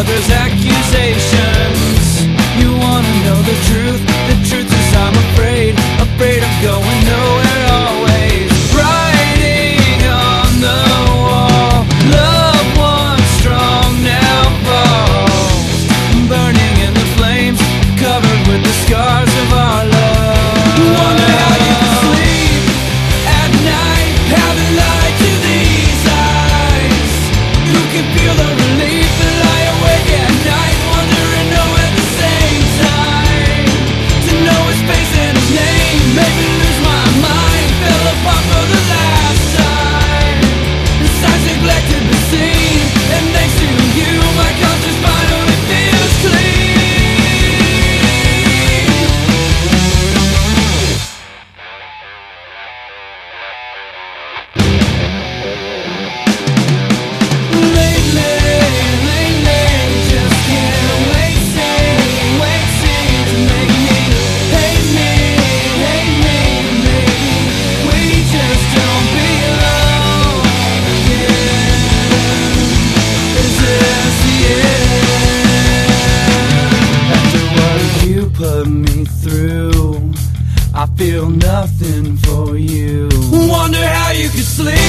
others' accusations. You wanna know the truth? The truth is I'm afraid of going nowhere always. Writing on the wall, love once strong now falls, burning in the flames, covered with the scars of our love. Wonder how you can sleep at night, having lied to these eyes. Who can feel the relief and lie awake at night, wondering no at the same time. To know his face and his name made me lose my mind, fell apart for the last time. The signs neglected the scene, and thanks to you, my conscience finally feels clean. Put me through, I feel nothing for you. Wonder how you could sleep